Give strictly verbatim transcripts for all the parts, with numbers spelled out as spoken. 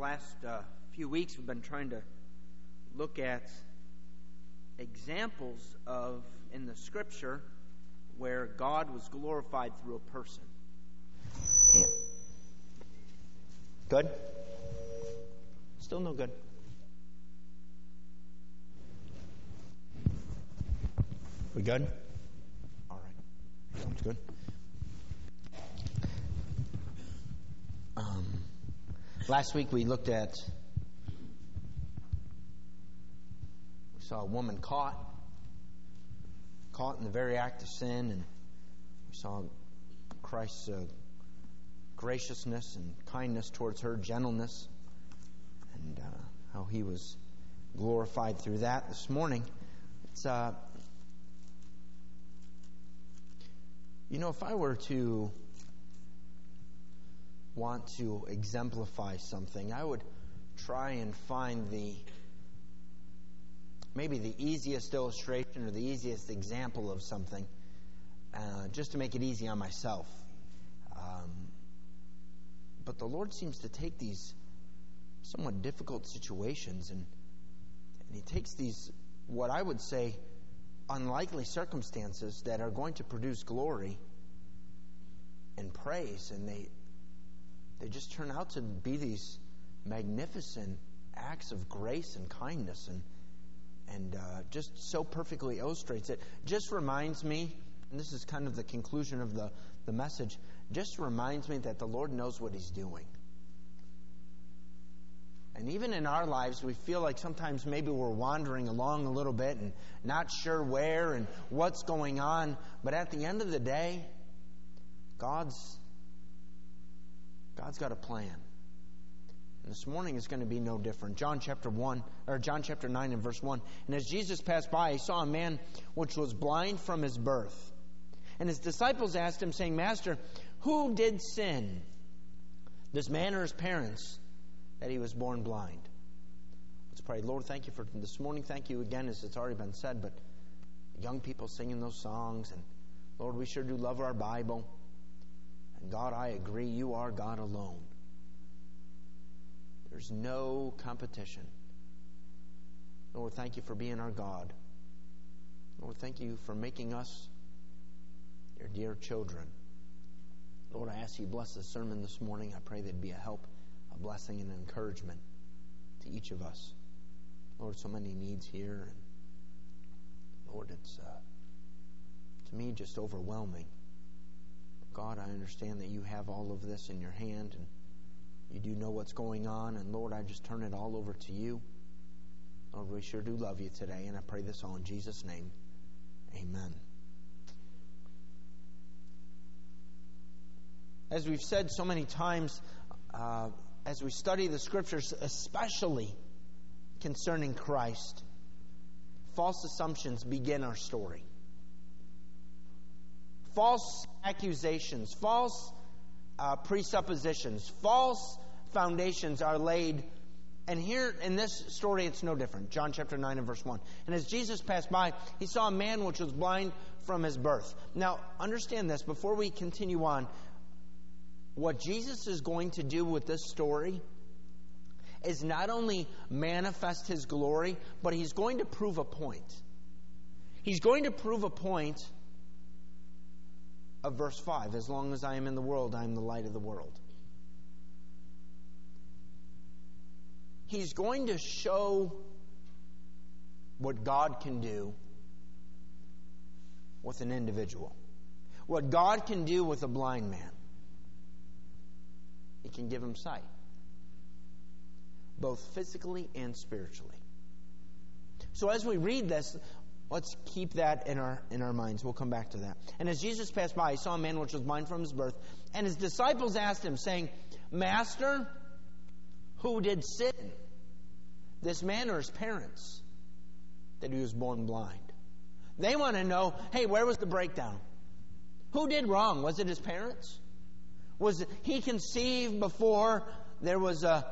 last uh, few weeks we've been trying to look at examples of, in the Scripture, where God was glorified through a person. Yeah. Good? Still no good. We good? All right. Sounds good. Um, last week we looked at, we saw a woman caught, caught in the very act of sin, and we saw Christ's uh, graciousness and kindness towards her, gentleness, and uh, how he was glorified through that. This morning, it's uh, you know, if I were to want to exemplify something, I would try and find the maybe the easiest illustration or the easiest example of something, uh, just to make it easy on myself. Um, but the Lord seems to take these somewhat difficult situations and, and He takes these, what I would say, unlikely circumstances that are going to produce glory and praise, and they They just turn out to be these magnificent acts of grace and kindness, and and uh, just so perfectly illustrates it. Just reminds me, and this is kind of the conclusion of the, the message, just reminds me that the Lord knows what He's doing. And even in our lives, we feel like sometimes maybe we're wandering along a little bit and not sure where and what's going on. But at the end of the day, God's God's got a plan. And this morning is going to be no different. John chapter one, or John chapter nine and verse one. And as Jesus passed by, He saw a man which was blind from his birth. And His disciples asked Him, saying, Master, who did sin, this man or his parents, that he was born blind? Let's pray. Lord, thank You for this morning. Thank You again, as it's already been said, but young people singing those songs. And Lord, we sure do love our Bible. And God, I agree, You are God alone. There's no competition. Lord, thank You for being our God. Lord, thank You for making us Your dear children. Lord, I ask You bless the sermon this morning. I pray that it'd be a help, a blessing, and an encouragement to each of us. Lord, so many needs here. And Lord, it's uh, to me just overwhelming. God, I understand that You have all of this in Your hand, and You do know what's going on. And Lord, I just turn it all over to You. Lord, we sure do love You today, and I pray this all in Jesus' name. Amen. As we've said so many times, uh, as we study the Scriptures, especially concerning Christ, false assumptions begin our story. False accusations, false uh, presuppositions, false foundations are laid. And here in this story, it's no different. John chapter nine and verse one. And as Jesus passed by, He saw a man which was blind from his birth. Now, understand this, before we continue on, what Jesus is going to do with this story is not only manifest His glory, but He's going to prove a point. He's going to prove a point of verse five. As long as I am in the world, I am the light of the world. He's going to show what God can do with an individual. What God can do with a blind man. He can give him sight, both physically and spiritually. So as we read this, let's keep that in our in our minds. We'll come back to that. And as Jesus passed by, He saw a man which was blind from his birth. And His disciples asked Him, saying, Master, who did sin, this man or his parents, that he was born blind? They want to know, hey, where was the breakdown? Who did wrong? Was it his parents? Was he conceived before there was a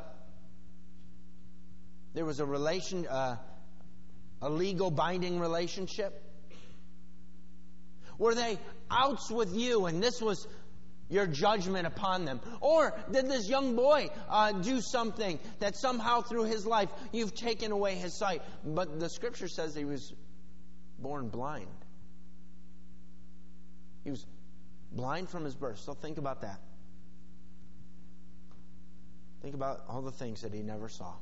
there was a relation, uh, a legal binding relationship? Were they outs with you, and this was your judgment upon them? Or did this young boy uh, do something that somehow through his life you've taken away his sight? But the Scripture says he was born blind. He was blind from his birth. So think about that. Think about all the things that he never saw.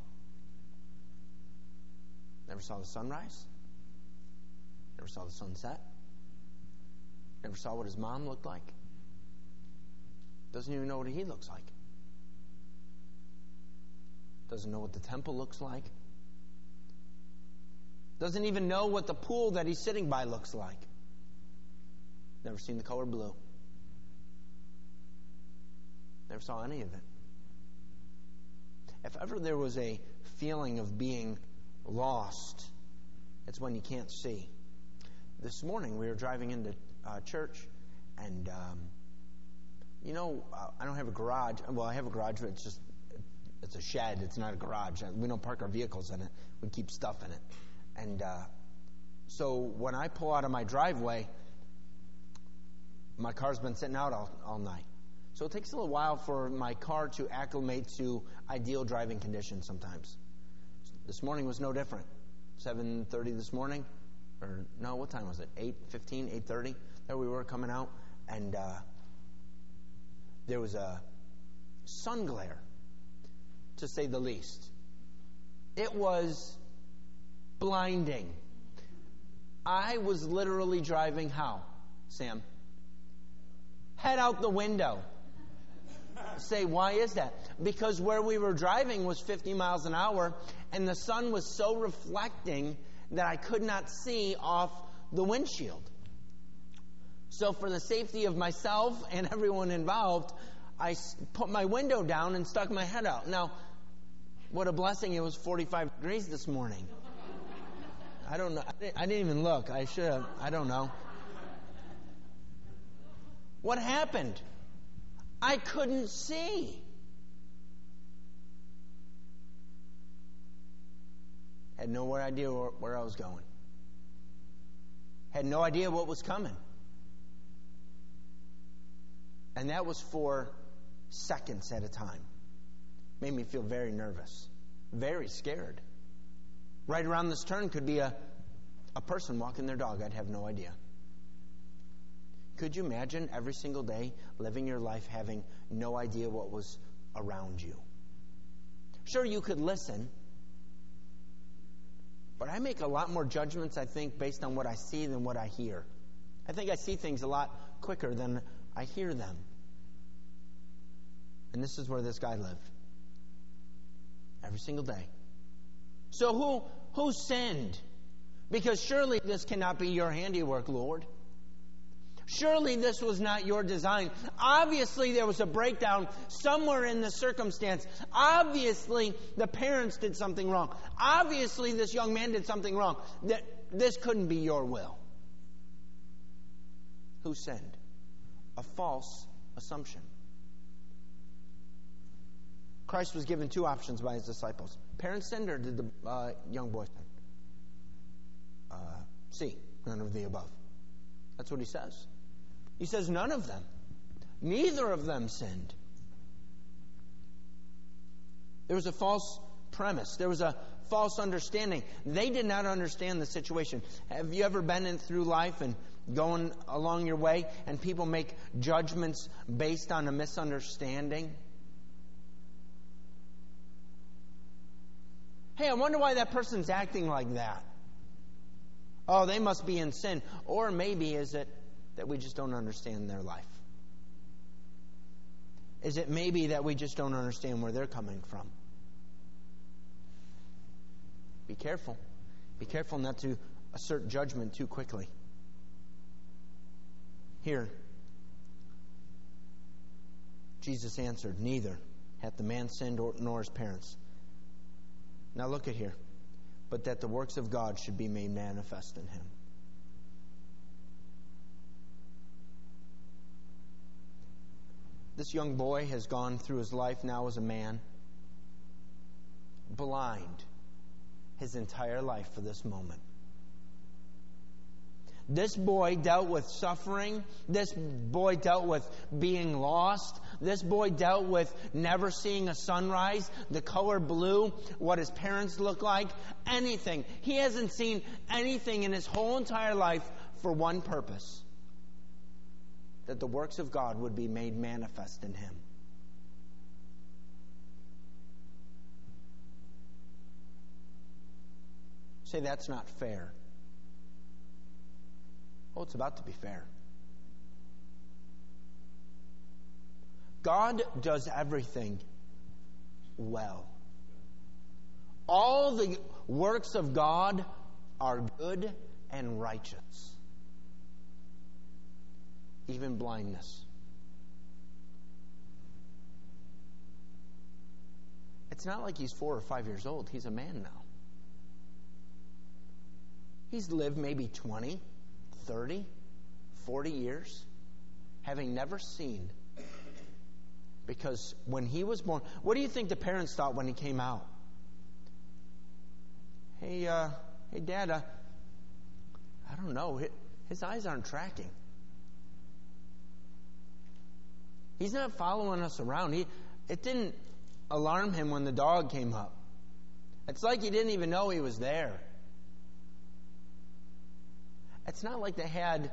Never saw the sunrise. Never saw the sunset. Never saw what his mom looked like. Doesn't even know what he looks like. Doesn't know what the temple looks like. Doesn't even know what the pool that he's sitting by looks like. Never seen the color blue. Never saw any of it. If ever there was a feeling of being lost, it's when you can't see. This morning we were driving into uh, church, and um, you know, uh, I don't have a garage. Well, I have a garage, but it's just it's a shed. It's not a garage. We don't park our vehicles in it. We keep stuff in it. And uh, so when I pull out of my driveway, my car's been sitting out all, all night. So it takes a little while for my car to acclimate to ideal driving conditions sometimes. This morning was no different. seven thirty this morning, or no, what time was it? eight fifteen, eight thirty. There we were coming out, and uh, there was a sun glare, to say the least. It was blinding. I was literally driving how, Sam? Head out the window. Say, why is that? Because where we were driving was fifty miles an hour, and the sun was so reflecting that I could not see off the windshield. So for the safety of myself and everyone involved, I put my window down and stuck my head out. Now, what a blessing, it was forty-five degrees this morning. I don't know. I didn't, I didn't even look. I should have. I don't know. What happened? I couldn't see. Had no idea where, where I was going. Had no idea what was coming. And that was for seconds at a time. Made me feel very nervous. Very scared. Right around this turn could be a, a person walking their dog. I'd have no idea. Could you imagine every single day living your life having no idea what was around you? Sure, you could listen, but I make a lot more judgments, I think, based on what I see than what I hear. I think I see things a lot quicker than I hear them. And this is where this guy lived. Every single day. So who who sinned? Because surely this cannot be your handiwork, Lord. Surely this was not your design. Obviously there was a breakdown somewhere in the circumstance. Obviously the parents did something wrong. Obviously this young man did something wrong. That this couldn't be your will. Who sinned? A false assumption. Christ was given two options by his disciples. Parents sinned, or did the uh, young boy sin? Uh, C, none of the above. That's what he says. He says none of them. Neither of them sinned. There was a false premise. There was a false understanding. They did not understand the situation. Have you ever been in through life and going along your way and people make judgments based on a misunderstanding? Hey, I wonder why that person's acting like that. Oh, they must be in sin. Or maybe is it that we just don't understand their life? Is it maybe that we just don't understand where they're coming from? Be careful. Be careful not to assert judgment too quickly. Here, Jesus answered, neither hath the man sinned nor his parents. Now look at here. But that the works of God should be made manifest in him. This young boy has gone through his life now as a man, blind his entire life for this moment. This boy dealt with suffering. This boy dealt with being lost. This boy dealt with never seeing a sunrise, the color blue, what his parents look like, anything. He hasn't seen anything in his whole entire life for one purpose: that the works of God would be made manifest in him. Say, that's not fair. Oh, it's about to be fair. God does everything well. All the works of God are good and righteous. Even blindness. It's not like he's four or five years old. He's a man now. He's lived maybe twenty, thirty, forty years, having never seen. Because when he was born, what do you think the parents thought when he came out? Hey, uh, hey, Dad, uh, I don't know. His eyes aren't tracking. He's not following us around. He, it didn't alarm him when the dog came up. It's like he didn't even know he was there. It's not like they had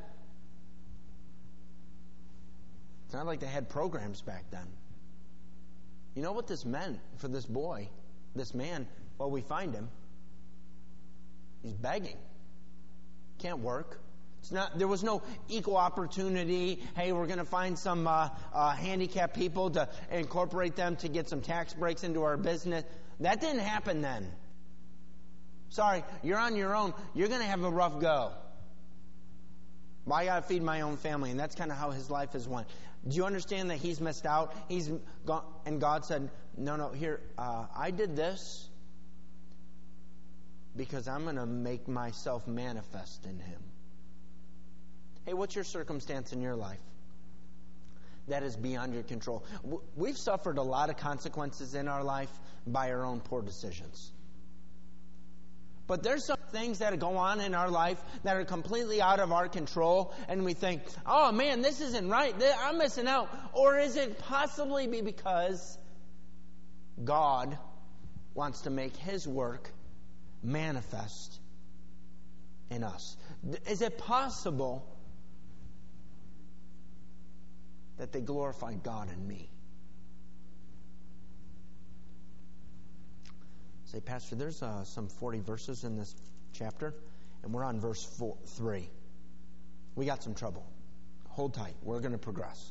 It's not like they had programs back then. You know what this meant for this boy, this man? Well, we find him. He's begging. Can't work. It's not. There was no equal opportunity. Hey, we're going to find some uh, uh, handicapped people to incorporate them to get some tax breaks into our business. That didn't happen then. Sorry, you're on your own. You're going to have a rough go. Well, I got to feed my own family, and that's kind of how his life has went. Do you understand that he's missed out? He's gone, and God said, "No, no. Here, uh, I did this because I'm going to make myself manifest in him." Hey, what's your circumstance in your life that is beyond your control? We've suffered a lot of consequences in our life by our own poor decisions. But there's some things that go on in our life that are completely out of our control, and we think, oh man, this isn't right. I'm missing out. Or is it possibly be because God wants to make his work manifest in us? Is it possible that they glorify God in me? Say, Pastor, there's uh, some forty verses in this chapter, and we're on verse four, three. We got some trouble. Hold tight. We're going to progress.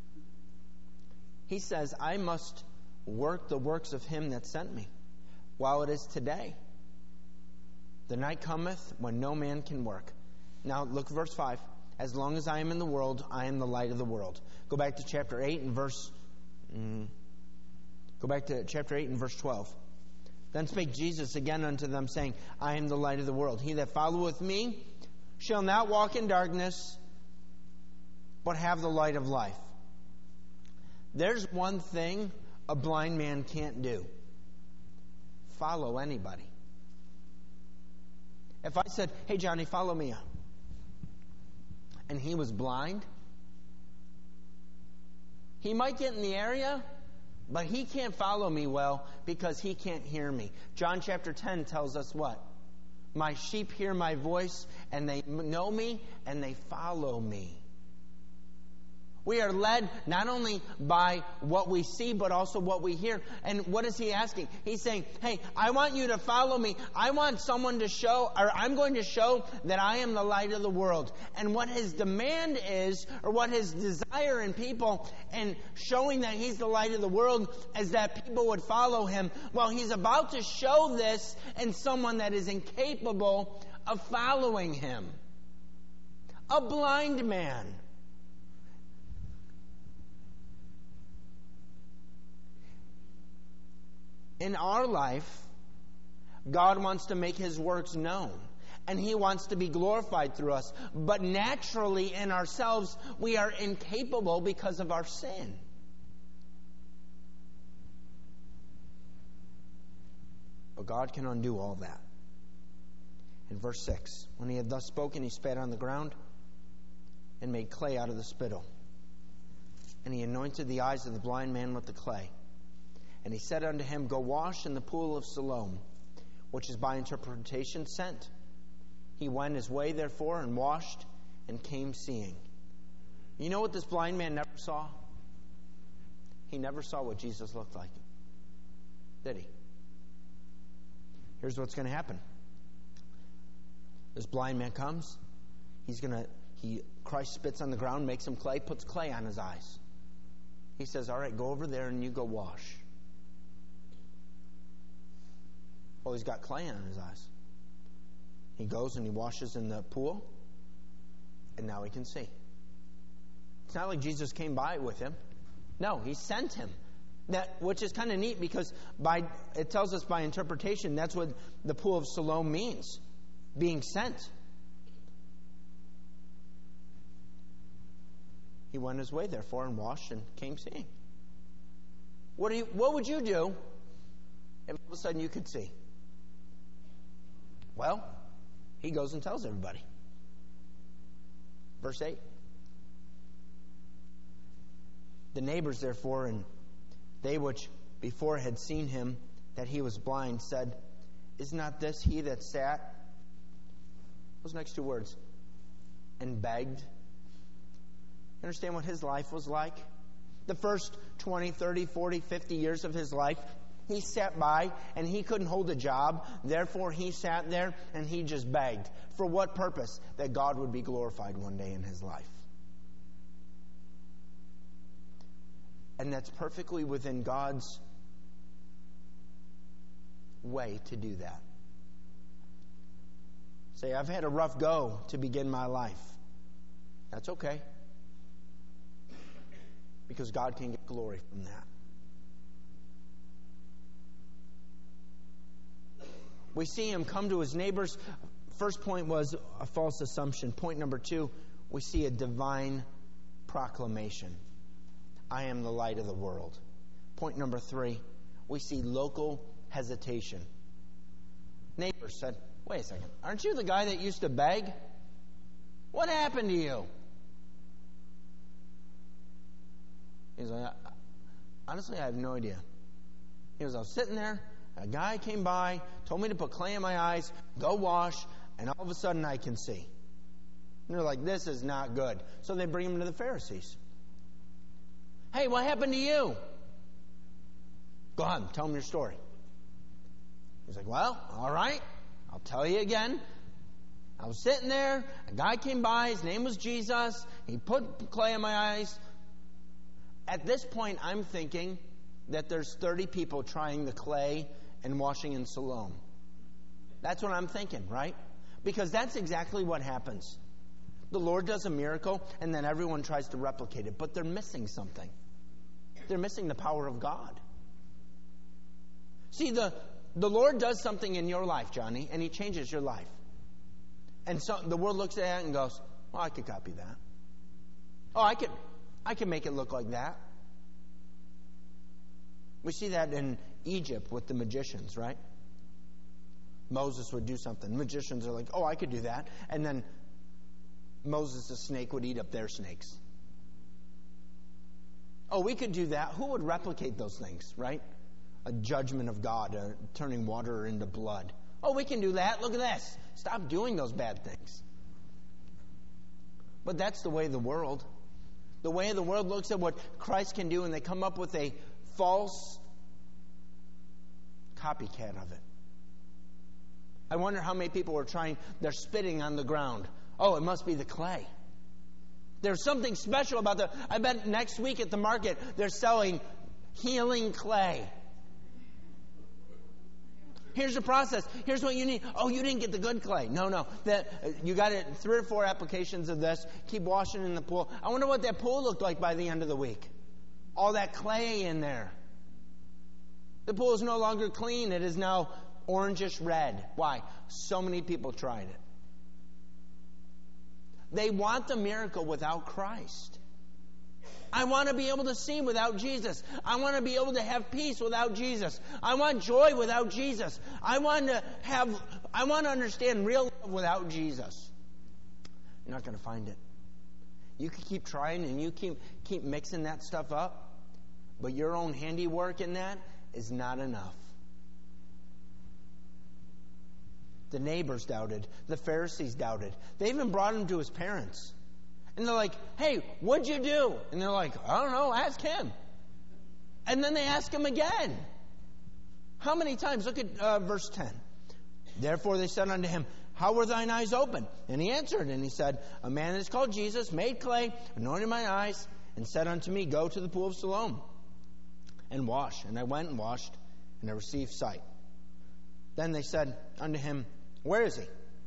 He says, I must work the works of him that sent me while it is today. The night cometh when no man can work. Now, look verse five. As long as I am in the world, I am the light of the world. Go back to chapter eight and verse... Mm, go back to chapter eight and verse twelve. Then spake Jesus again unto them, saying, I am the light of the world. He that followeth me shall not walk in darkness, but have the light of life. There's one thing a blind man can't do. Follow anybody. If I said, hey, Johnny, follow me, and he was blind, he might get in the area, but he can't follow me well because he can't hear me. John chapter ten tells us what? My sheep hear my voice, and they know me, and they follow me. We are led not only by what we see, but also what we hear. And what is he asking? He's saying, hey, I want you to follow me. I want someone to show, or I'm going to show that I am the light of the world. And what his demand is, or what his desire in people, and showing that he's the light of the world, is that people would follow him. Well, he's about to show this in someone that is incapable of following him. A blind man. In our life, God wants to make his works known, and he wants to be glorified through us. But naturally, in ourselves, we are incapable because of our sin. But God can undo all that. In verse six, when he had thus spoken, he spat on the ground and made clay out of the spittle. And he anointed the eyes of the blind man with the clay. And he said unto him, Go wash in the pool of Siloam, which is by interpretation sent. He went his way, therefore, and washed, and came seeing. You know what this blind man never saw? He never saw what Jesus looked like. Did he? Here's what's going to happen. This blind man comes. He's going to, he, Christ spits on the ground, makes him clay, puts clay on his eyes. He says, all right, go over there and you go wash. Well, he's got clay on his eyes. He goes and he washes in the pool, and now he can see. It's not like Jesus came by with him. No, he sent him. That, which is kind of neat because by it tells us by interpretation that's what the pool of Siloam means. Being sent. He went his way, therefore, and washed and came seeing. What do you, what would you do if all of a sudden you could see? Well, he goes and tells everybody. Verse eight. The neighbors, therefore, and they which before had seen him, that he was blind, said, Is not this he that sat? Those next two words. And begged. You understand what his life was like? The first twenty, thirty, forty, fifty years of his life, he sat by and he couldn't hold a job. Therefore, he sat there and he just begged. For what purpose? That God would be glorified one day in his life. And that's perfectly within God's way to do that. Say, I've had a rough go to begin my life. That's okay. Because God can get glory from that. We see him come to his neighbors. First point was a false assumption. Point number two, we see a divine proclamation. I am the light of the world. Point number three, we see local hesitation. Neighbors said, wait a second, aren't you the guy that used to beg? What happened to you? He's like, honestly, I have no idea. He was, I was sitting there, a guy came by, told me to put clay in my eyes, go wash, and all of a sudden I can see. And they're like, this is not good. So they bring him to the Pharisees. Hey, what happened to you? Go on, tell him your story. He's like, well, all right, I'll tell you again. I was sitting there, a guy came by, his name was Jesus, he put clay in my eyes. At this point, I'm thinking that there's thirty people trying the clay and washing in Siloam. That's what I'm thinking, right? Because that's exactly what happens. The Lord does a miracle, and then everyone tries to replicate it. But they're missing something. They're missing the power of God. See, the, the Lord does something in your life, Johnny, and he changes your life. And so the world looks at it and goes, oh, I could copy that. Oh, I could, I could make it look like that. We see that in Egypt with the magicians, right? Moses would do something. Magicians are like, oh, I could do that. And then Moses, the snake, would eat up their snakes. Oh, we could do that. Who would replicate those things, right? A judgment of God, uh, turning water into blood. Oh, we can do that. Look at this. Stop doing those bad things. But that's the way of the world. The way of the world looks at what Christ can do, and they come up with a false copycat of it. I wonder how many people are trying, they're spitting on the ground. Oh, it must be the clay. There's something special about the, I bet next week at the market, they're selling healing clay. Here's the process. Here's what you need. Oh, you didn't get the good clay. No, no. That you got it. Three or four applications of this. Keep washing in the pool. I wonder what that pool looked like by the end of the week. All that clay in there. The pool is no longer clean. It is now orangish red. Why? So many people tried it. They want the miracle without Christ. I want to be able to see without Jesus. I want to be able to have peace without Jesus. I want joy without Jesus. I want to have, I want to understand real love without Jesus. You're not going to find it. You can keep trying and you keep, keep mixing that stuff up, but your own handiwork in that is not enough. The neighbors doubted. The Pharisees doubted. They even brought him to his parents. And they're like, hey, what'd you do? And they're like, I don't know, ask him. And then they ask him again. How many times? Look at uh, verse ten. Therefore they said unto him, how were thine eyes opened? And he answered, and he said, a man that is called Jesus made clay, anointed my eyes, and said unto me, go to the pool of Siloam, and wash. And I went and washed, and I received sight. Then they said unto him, where is he?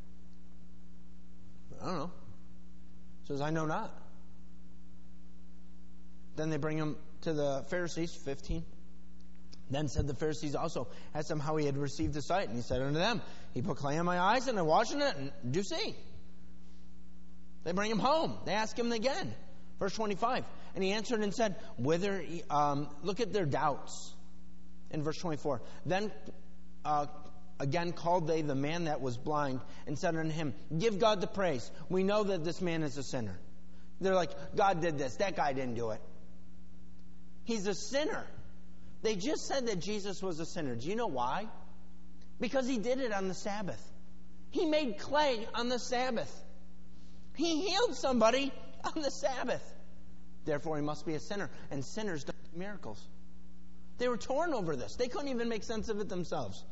I don't know. He says, I know not. Then they bring him to the Pharisees, fifteen. Then said the Pharisees also, asked him how he had received the sight. And he said unto them, he put clay on my eyes, and I washed in it, and do see. They bring him home. They ask him again. Verse twenty-five. And he answered and said, whither, um, look at their doubts. In verse twenty-four. Then uh, again called they the man that was blind, and said unto him, give God the praise. We know that this man is a sinner. They're like, God did this. That guy didn't do it. He's a sinner. They just said that Jesus was a sinner. Do you know why? Because he did it on the Sabbath. He made clay on the Sabbath. He healed somebody on the Sabbath. Therefore, he must be a sinner. And sinners don't do miracles. They were torn over this. They couldn't even make sense of it themselves.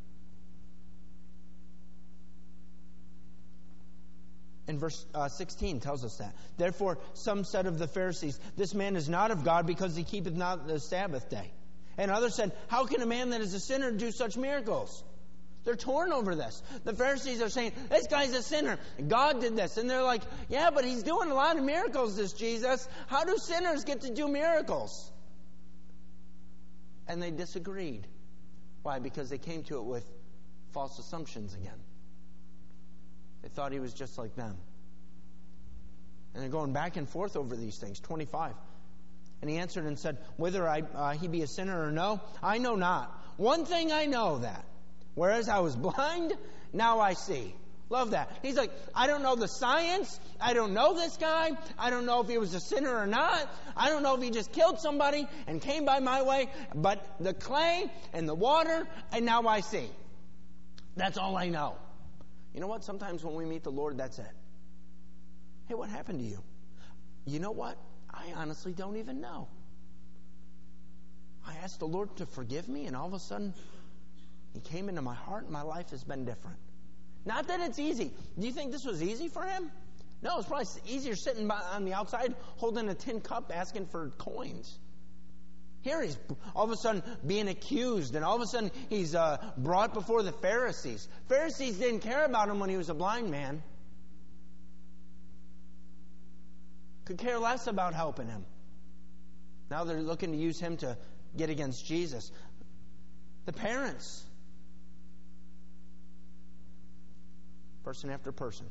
And verse uh, sixteen tells us that. Therefore, some said of the Pharisees, this man is not of God because he keepeth not the Sabbath day. And others said, how can a man that is a sinner do such miracles? They're torn over this. The Pharisees are saying, this guy's a sinner. God did this. And they're like, yeah, but he's doing a lot of miracles, this Jesus. How do sinners get to do miracles? And they disagreed. Why? Because they came to it with false assumptions again. They thought he was just like them. And they're going back and forth over these things. twenty-five. And he answered and said, whether I, uh, he be a sinner or no, I know not. One thing I know that, whereas I was blind, now I see. Love that. He's like, I don't know the science. I don't know this guy. I don't know if he was a sinner or not. I don't know if he just killed somebody and came by my way. But the clay and the water, and now I see. That's all I know. You know what? Sometimes when we meet the Lord, that's it. Hey, what happened to you? You know what? I honestly don't even know. I asked the Lord to forgive me, and all of a sudden, He came into my heart, and my life has been different. Not that it's easy. Do you think this was easy for him? No, it's probably easier sitting by, on the outside holding a tin cup asking for coins. Here he's all of a sudden being accused, and all of a sudden he's uh, brought before the Pharisees. Pharisees didn't care about him when he was a blind man. Could care less about helping him. Now they're looking to use him to get against Jesus. The parents. Person after person.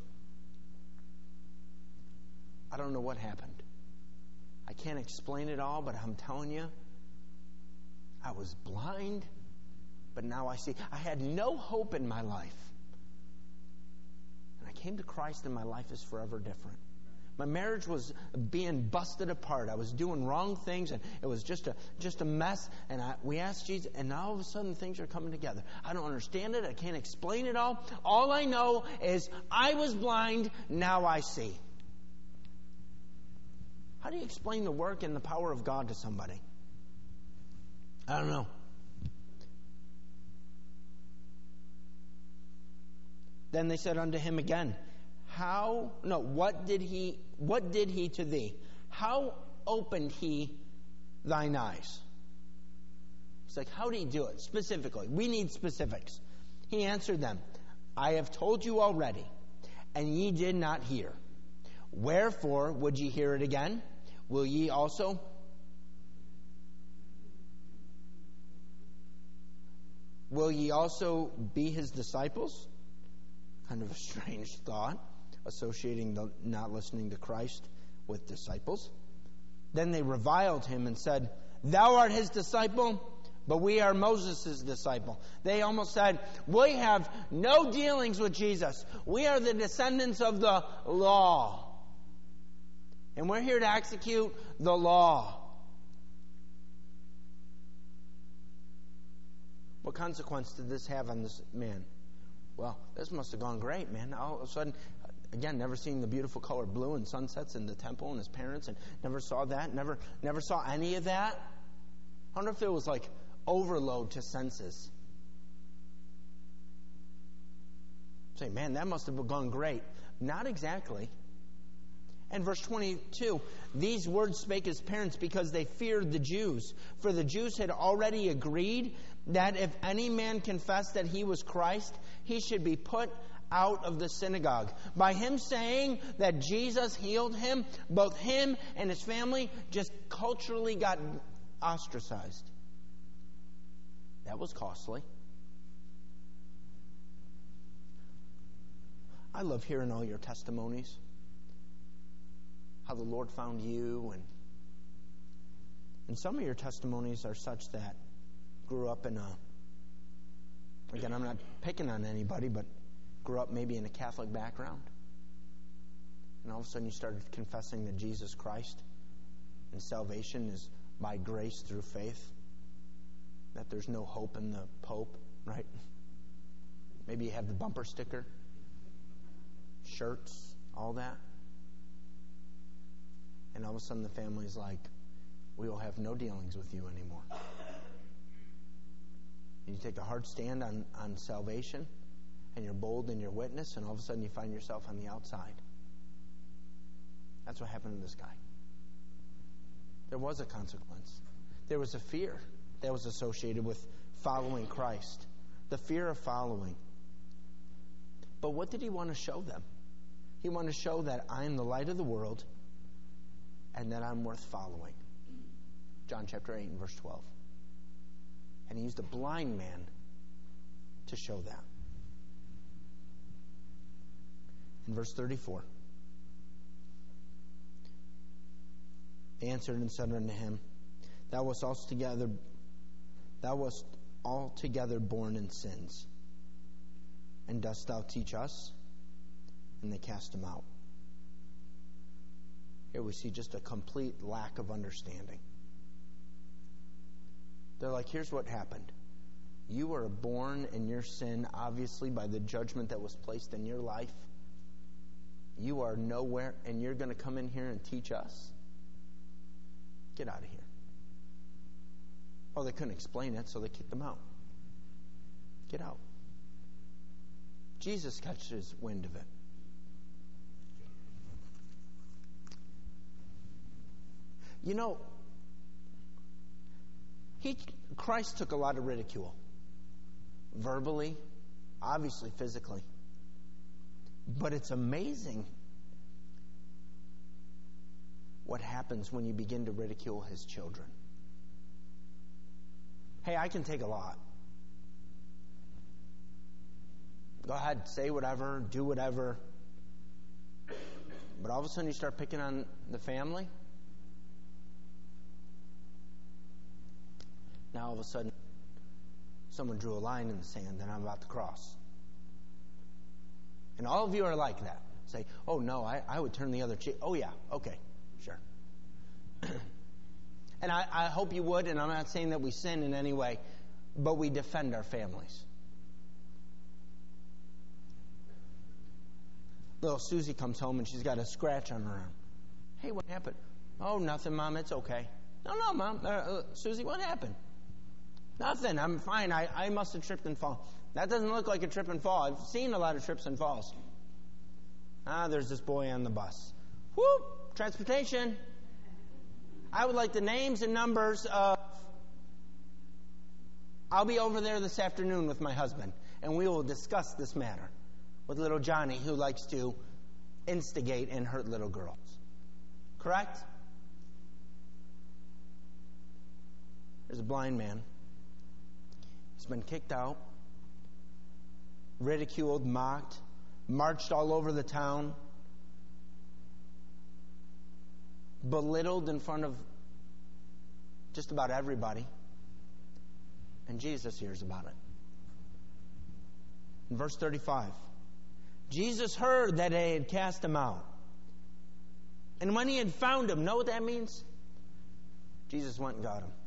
I don't know what happened. I can't explain it all, but I'm telling you, I was blind, but now I see. I had no hope in my life. And I came to Christ, and my life is forever different. My marriage was being busted apart. I was doing wrong things, and it was just a just a mess. And I, we asked Jesus, and now all of a sudden things are coming together. I don't understand it. I can't explain it all. All I know is I was blind, now I see. How do you explain the work and the power of God to somebody? I don't know. Then they said unto him again, How, no, what did he, what did he to thee? How opened he thine eyes? It's like, how did he do it? Specifically. We need specifics. He answered them, I have told you already, and ye did not hear. Wherefore would ye hear it again? Will ye also? Will ye also be his disciples? Kind of a strange thought, associating the not listening to Christ with disciples. Then they reviled him and said, "Thou art his disciple, but we are Moses' disciple." They almost said, "We have no dealings with Jesus. We are the descendants of the law. And we're here to execute the law." What consequence did this have on this man? Well, this must have gone great, man. All of a sudden, again, never seen the beautiful color blue and sunsets in the temple and his parents, and never saw that, never never saw any of that. I wonder if it was like overload to senses. Say, man, that must have gone great. Not exactly. And verse twenty-two, these words spake his parents because they feared the Jews. For the Jews had already agreed that if any man confessed that he was Christ, he should be put out of the synagogue. By him saying that Jesus healed him, both him and his family just culturally got ostracized. That was costly. I love hearing all your testimonies. How the Lord found you, and and some of your testimonies are such that grew up in a, again, I'm not picking on anybody, but grew up maybe in a Catholic background, and all of a sudden you started confessing that Jesus Christ and salvation is by grace through faith, that there's no hope in the Pope, right? Maybe you have the bumper sticker, shirts, all that. And all of a sudden the family's like, "We will have no dealings with you anymore." And you take a hard stand on, on salvation, and you're bold in your witness, and all of a sudden you find yourself on the outside. That's what happened to this guy. There was a consequence. There was a fear that was associated with following Christ. The fear of following. But what did he want to show them? He wanted to show that I am the light of the world, and that I'm worth following. John chapter eight and verse twelve. And he used a blind man to show that. In verse thirty-four. They answered and said unto him, Thou wast altogether, thou wast altogether born in sins, and dost thou teach us? And they cast him out. Here we see just a complete lack of understanding. They're like, here's what happened. You were born in your sin, obviously, by the judgment that was placed in your life. You are nowhere, and you're going to come in here and teach us? Get out of here. Well, they couldn't explain it, so they kicked them out. Get out. Jesus catches wind of it. You know, he, Christ took a lot of ridicule. Verbally, obviously physically. But it's amazing what happens when you begin to ridicule his children. Hey, I can take a lot. Go ahead, say whatever, do whatever. But all of a sudden you start picking on the family. Now all of a sudden, someone drew a line in the sand and I'm about to cross. And all of you are like that. Say, oh no, I, I would turn the other cheek. Oh yeah, okay, sure. And I, I hope you would, and I'm not saying that we sin in any way, but we defend our families. Little Susie comes home and she's got a scratch on her arm. Hey, what happened? Oh, nothing, Mom, it's okay. No, no, Mom. Uh, uh, Susie, what happened? Nothing, I'm fine. I, I must have tripped and fallen. That doesn't look like a trip and fall. I've seen a lot of trips and falls. Ah, there's this boy on the bus. Whoop, transportation. I would like the names and numbers of... I'll be over there this afternoon with my husband, and we will discuss this matter with little Johnny, who likes to instigate and hurt little girls. Correct? There's a blind man. He's been kicked out, ridiculed, mocked, marched all over the town, belittled in front of just about everybody. And Jesus hears about it. In verse thirty-five, Jesus heard that they had cast him out. And when he had found him, know what that means? Jesus went and got him.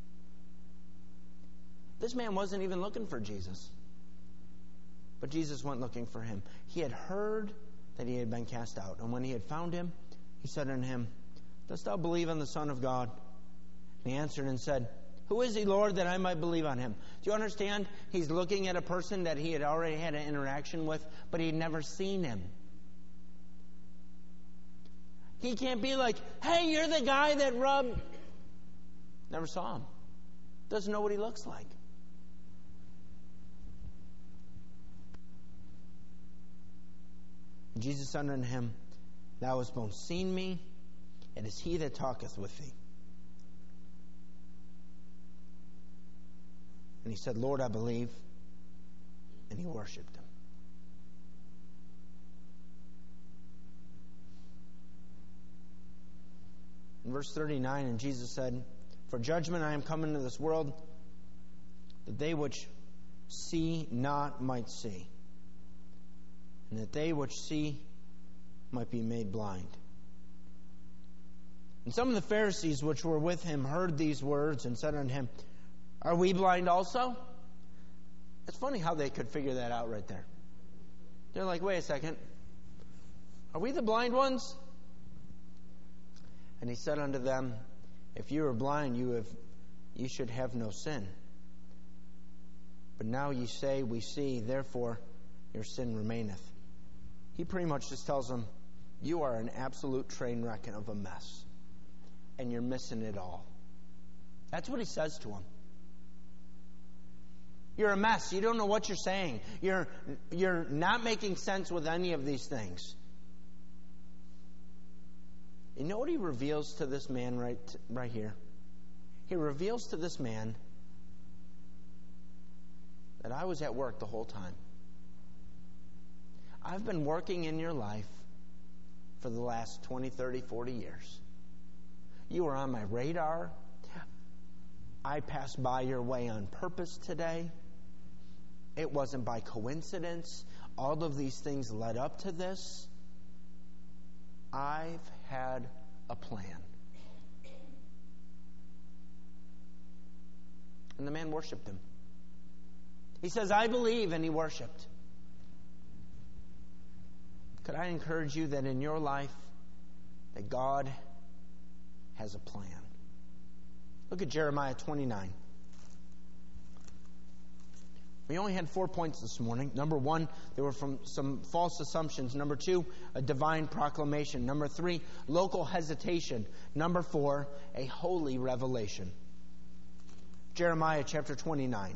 This man wasn't even looking for Jesus. But Jesus went looking for him. He had heard that he had been cast out. And when he had found him, he said unto him, Dost thou believe on the Son of God? And he answered and said, Who is he, Lord, that I might believe on him? Do you understand? He's looking at a person that he had already had an interaction with, but he had never seen him. He can't be like, hey, you're the guy that rubbed. Never saw him. Doesn't know what he looks like. Jesus said unto him, Thou hast both seen me, it is he that talketh with thee. And he said, Lord, I believe. And he worshipped him. In verse thirty-nine, and Jesus said, For judgment I am come into this world, that they which see not might see, and that they which see might be made blind. And some of the Pharisees which were with him heard these words and said unto him, Are we blind also? It's funny how they could figure that out right there. They're like, wait a second. Are we the blind ones? And he said unto them, If you were blind, you have, you should have no sin. But now you say, We see, therefore your sin remaineth. He pretty much just tells them, you are an absolute train wreck of a mess. And you're missing it all. That's what he says to them. You're a mess. You don't know what you're saying. You're, you're not making sense with any of these things. You know what he reveals to this man right, right here? He reveals to this man that I was at work the whole time. I've been working in your life for the last twenty, thirty, forty years. You were on my radar. I passed by your way on purpose today. It wasn't by coincidence. All of these things led up to this. I've had a plan. And the man worshipped him. He says, I believe, and he worshipped. Could I encourage you that in your life, that God has a plan? Look at Jeremiah twenty-nine. We only had four points this morning. Number one, there were from some false assumptions. Number two, a divine proclamation. Number three, local hesitation. Number four, a holy revelation. Jeremiah chapter twenty-nine.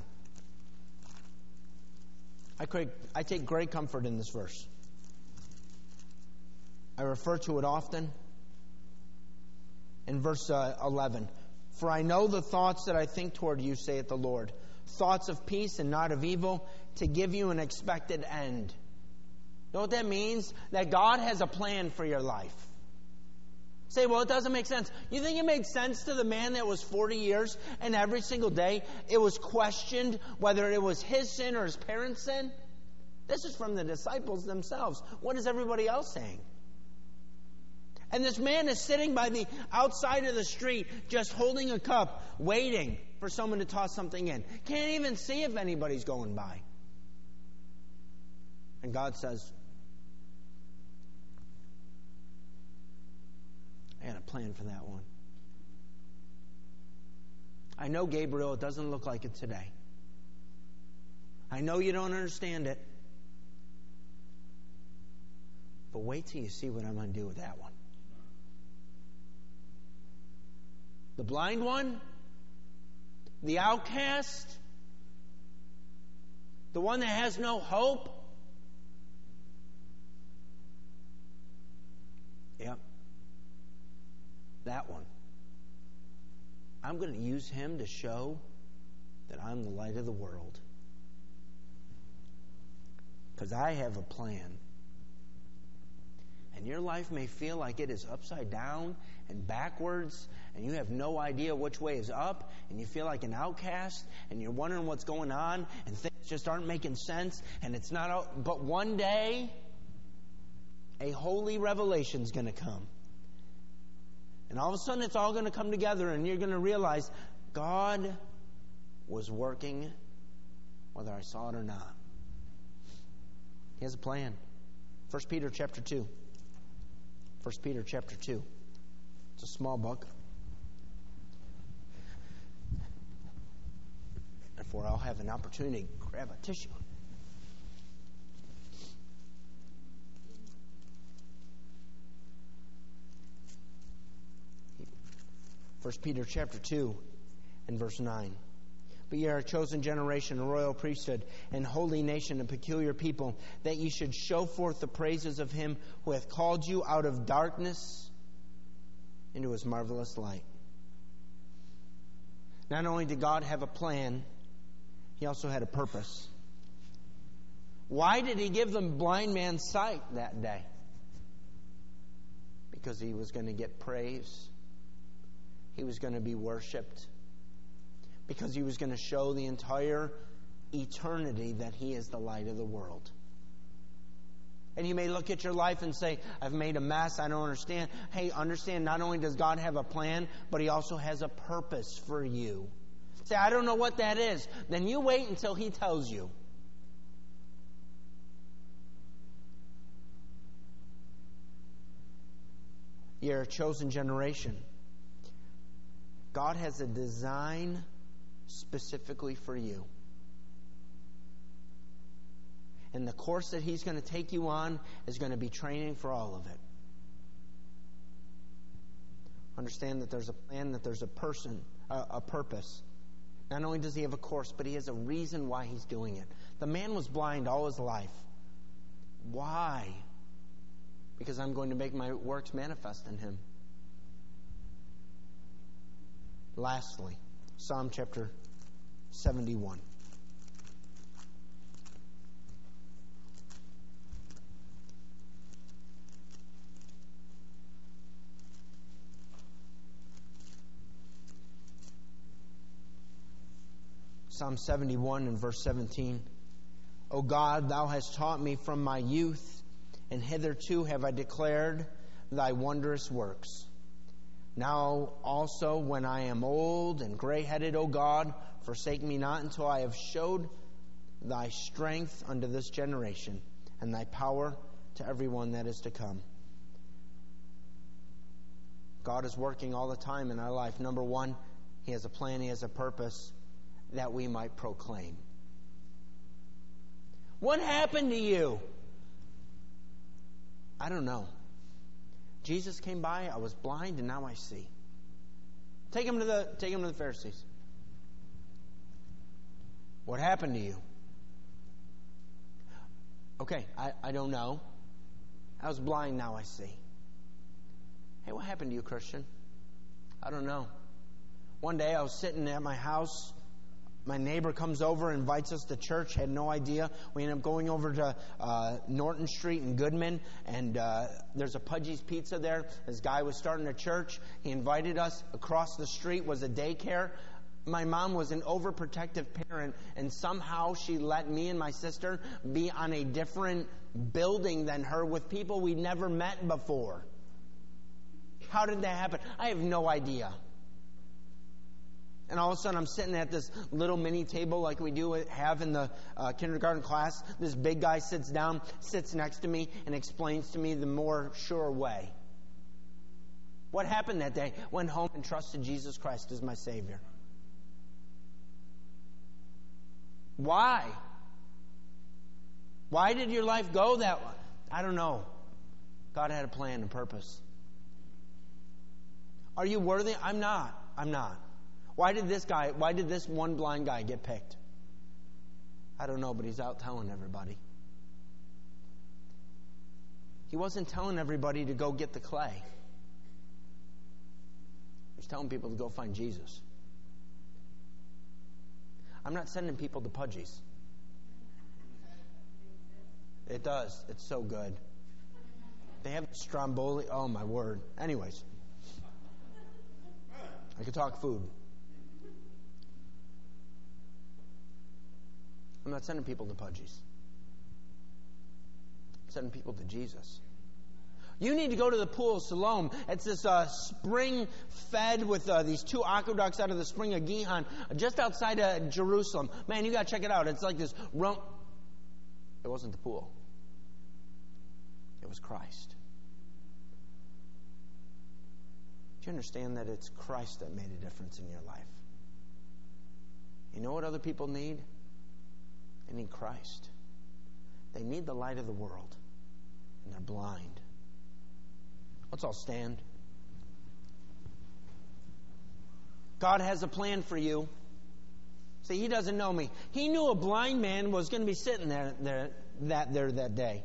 I, create, I take great comfort in this verse. I refer to it often. In verse uh, eleven, For I know the thoughts that I think toward you, saith the Lord, thoughts of peace and not of evil, to give you an expected end. You know what that means? That God has a plan for your life. Say, well, it doesn't make sense. You think it made sense to the man that was forty years and every single day it was questioned whether it was his sin or his parents' sin? This is from the disciples themselves. What is everybody else saying? And this man is sitting by the outside of the street, just holding a cup, waiting for someone to toss something in. Can't even see if anybody's going by. And God says, I had a plan for that one. I know, Gabriel, it doesn't look like it today. I know you don't understand it. But wait till you see what I'm going to do with that one. The blind one, the outcast, the one that has no hope. Yep. That one. I'm going to use him to show that I'm the light of the world. Because I have a plan. And and your life may feel like it is upside down and backwards, and you have no idea which way is up, and you feel like an outcast, and you're wondering what's going on, and things just aren't making sense, and it's not out. But one day, a holy revelation is going to come. And all of a sudden, it's all going to come together, and you're going to realize God was working whether I saw it or not. He has a plan. First Peter chapter two. First Peter chapter two. It's a small book. Therefore, I'll have an opportunity to grab a tissue. First Peter chapter two and verse nine. But ye are a chosen generation, a royal priesthood, and holy nation, a peculiar people, that ye should show forth the praises of him who hath called you out of darkness into his marvelous light. Not only did God have a plan, he also had a purpose. Why did he give the blind man sight that day? Because he was going to get praise. He was going to be worshipped. Because he was going to show the entire eternity that he is the light of the world. And you may look at your life and say, I've made a mess, I don't understand. Hey, understand, not only does God have a plan, but he also has a purpose for you. Say, I don't know what that is. Then you wait until he tells you. You're a chosen generation. God has a design specifically for you. And the course that he's going to take you on is going to be training for all of it. Understand that there's a plan, that there's a person, a, a purpose. Not only does he have a course, but he has a reason why he's doing it. The man was blind all his life. Why? Because I'm going to make my works manifest in him. Lastly, Psalm chapter seventy-one. Psalm seventy-one and verse seventeen. O God, thou hast taught me from my youth, and hitherto have I declared thy wondrous works. Now also, when I am old and gray-headed, O God, forsake me not until I have showed thy strength unto this generation, and thy power to everyone that is to come. God is working all the time in our life. Number one, he has a plan, he has a purpose that we might proclaim. What happened to you? I don't know. Jesus came by, I was blind, and now I see. Take him to the take him to the Pharisees. What happened to you? Okay, I, I don't know. I was blind, now I see. Hey, what happened to you, Christian? I don't know. One day I was sitting at my house. My neighbor comes over, invites us to church. Had no idea. We end up going over to uh, Norton Street in Goodman, and uh, there's a Pudgy's Pizza there. This guy was starting a church. He invited us. Across the street was a daycare. My mom was an overprotective parent, and somehow she let me and my sister be on a different building than her with people we'd never met before. How did that happen? I have no idea. And all of a sudden, I'm sitting at this little mini table like we do have in the uh, kindergarten class. This big guy sits down, sits next to me, and explains to me the more sure way. What happened that day? Went home and trusted Jesus Christ as my Savior. Why? Why did your life go that way? I don't know. God had a plan and purpose. Are you worthy? I'm not. I'm not. Why did this guy, why did this one blind guy get picked? I don't know, but he's out telling everybody. He wasn't telling everybody to go get the clay. He was telling people to go find Jesus. I'm not sending people to Pudgy's. It does. It's so good. They have Stromboli. Oh, my word. Anyways. I could talk food. I'm not sending people to Pudgy's. I'm sending people to Jesus. You need to go to the Pool of Siloam. It's this uh, spring fed with uh, these two aqueducts out of the spring of Gihon, just outside of Jerusalem. Man, you got to check it out. It's like this. Rum- it wasn't the pool. It was Christ. Do you understand that it's Christ that made a difference in your life? You know what other people need? They need Christ. They need the light of the world, and they're blind. Let's all stand. God has a plan for you. See, He doesn't know me. He knew a blind man was going to be sitting there, there that there that day.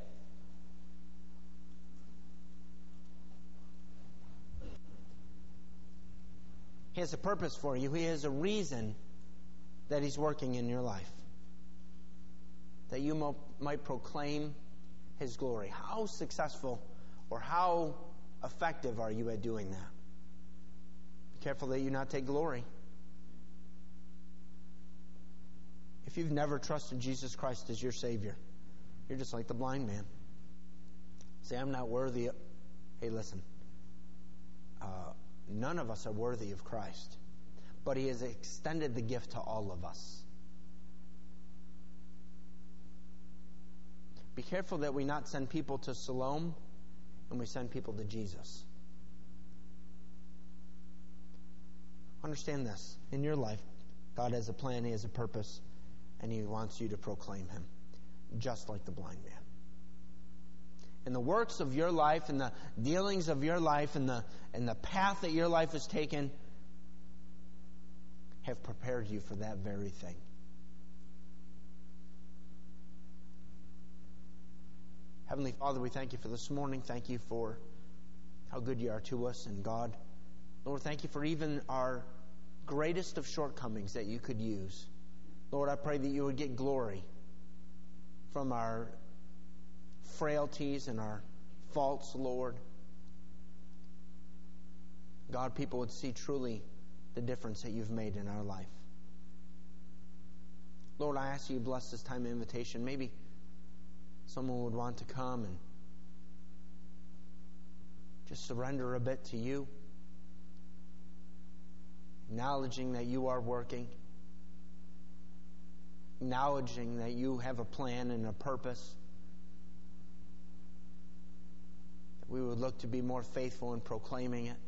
He has a purpose for you. He has a reason that He's working in your life, that you mo- might proclaim His glory. How successful or how effective are you at doing that? Be careful that you not take glory. If you've never trusted Jesus Christ as your Savior, you're just like the blind man. Say, I'm not worthy of... Hey, listen. Uh, none of us are worthy of Christ. But He has extended the gift to all of us. Be careful that we not send people to Siloam and we send people to Jesus. Understand this. In your life, God has a plan, He has a purpose, and He wants you to proclaim Him, just like the blind man. And the works of your life and the dealings of your life and the, and the path that your life has taken have prepared you for that very thing. Heavenly Father, we thank You for this morning. Thank You for how good You are to us. And God, Lord, thank You for even our greatest of shortcomings that You could use. Lord, I pray that You would get glory from our frailties and our faults, Lord. God, people would see truly the difference that You've made in our life. Lord, I ask You to bless this time of invitation. Maybe someone would want to come and just surrender a bit to You, acknowledging that You are working, acknowledging that You have a plan and a purpose, that we would look to be more faithful in proclaiming it.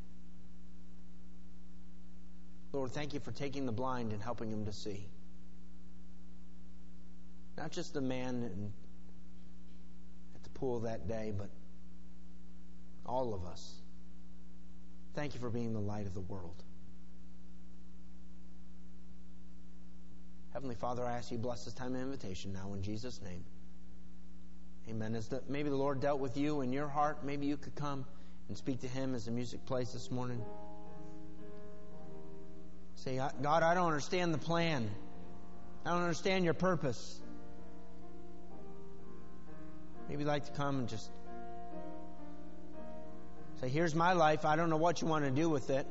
Lord, thank You for taking the blind and helping them to see. Not just the man in pool that day, but all of us. Thank You for being the light of the world. Heavenly Father, I ask You bless this time of invitation now in Jesus' name. Amen. As the, maybe the Lord dealt with you in your heart, maybe you could come and speak to Him as the music plays this morning. Say, God, I don't understand the plan. I don't understand Your purpose. Maybe you'd like to come and just say, here's my life. I don't know what You want to do with it.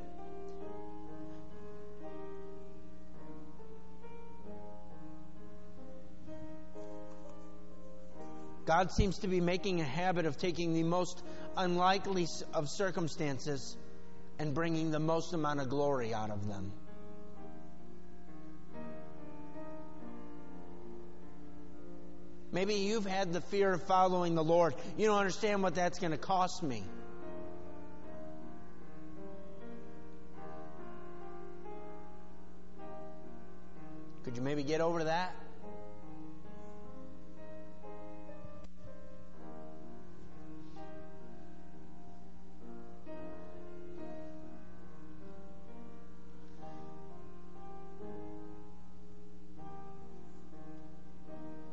God seems to be making a habit of taking the most unlikely of circumstances and bringing the most amount of glory out of them. Maybe you've had the fear of following the Lord. You don't understand what that's going to cost me. Could you maybe get over that?